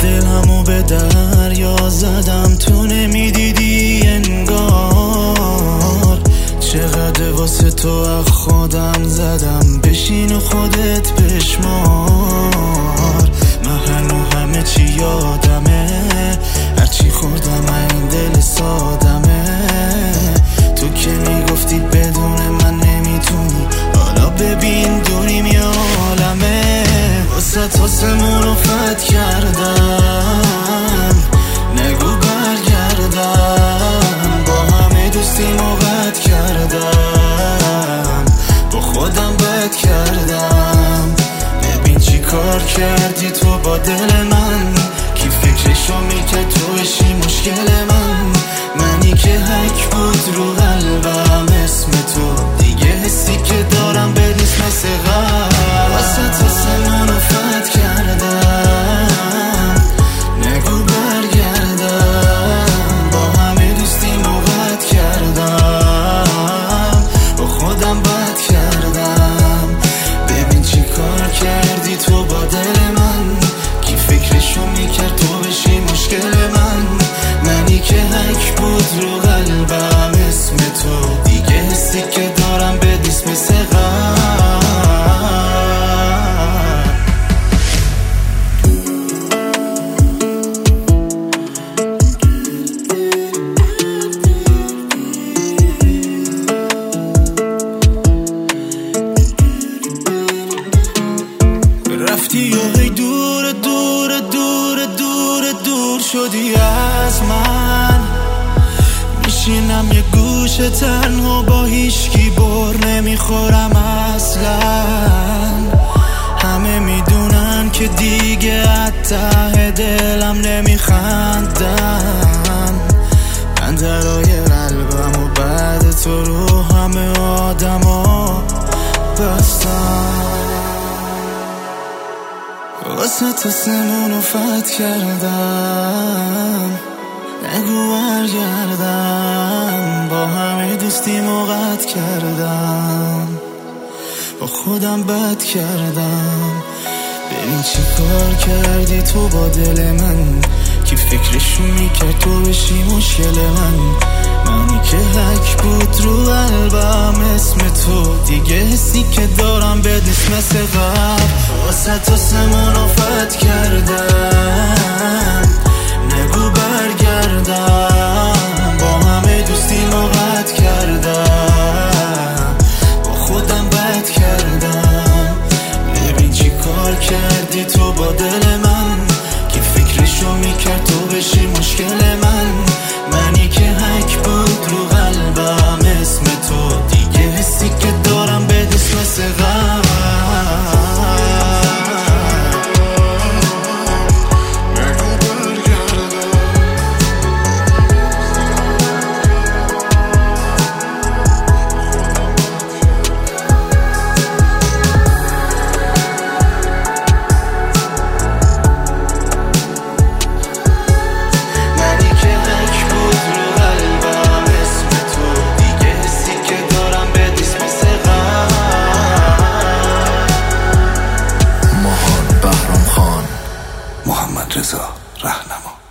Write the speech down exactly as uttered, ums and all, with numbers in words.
دلمو به دریا زدم، تو نمیدیدی انگار. چقدر واسه تو از خودم زدم، بشین و خودت بشمار. من هنو همه چی یادمه، هرچی خوردم این دل سادمه. تو که میگفتی بدون من نمیتونی، حالا ببین دوریم یه عالمه. واسه تاسمونو فت کردم، نگو برگردم. با همه دوستیمو قطع کردم، با خودم بد کردم. ببین چی کار کردی تو با دل من، کی فکرشو میکرد تو بشی مشکل من. منی که حک بود رو قلبم اسم تو، دیگه حسی که دارم به نیست مثل قبل. واسه تاسمونو فت کردم، نگو برگردم. با همه دوستیمو قطع کردم، با خودم بد کردم. ببین چی کار کردی تو با دل من، کی فکرشو میکرد تو بشی مشکل من. منی که حک بود رو قلبم اسم تو، دیگه حسی که دارم به دیست مثل قبل. رفتی و هی دور دور دور دور دور شدی از من. میشینم یه گوشه تنها با هیچکی، بر نمیخورم اصلا. همه میدونن که دیگه از ته دلم نمیخندم. من درای قلبم و بعد تو رو همه آدم ها بستم. واسه تاسمونو فت کردم، نگو برگردم. با همه دوستیمو قطع کردم، با خودم بد کردم. ببین چی کار کردی تو با دل من، کی فکرشو میکرد تو بشی مشکل من. منی که حک بود رو قلبم اسم تو، دیگه حسی که دارم به نیست مثل قبل. واسه تاسمونو فت کردم، نگو برگردم. با همه دوستیمو قطع کردم، با خودم بد کردم. ببین چی کار کردی تو با دل من، کی فکرشو میکرد تو بشی مشکل من. منی که حک بود رو قلبم اسم تو، دیگه حسی که دارم به نیست مثل قبل. محمد رضا رهنما.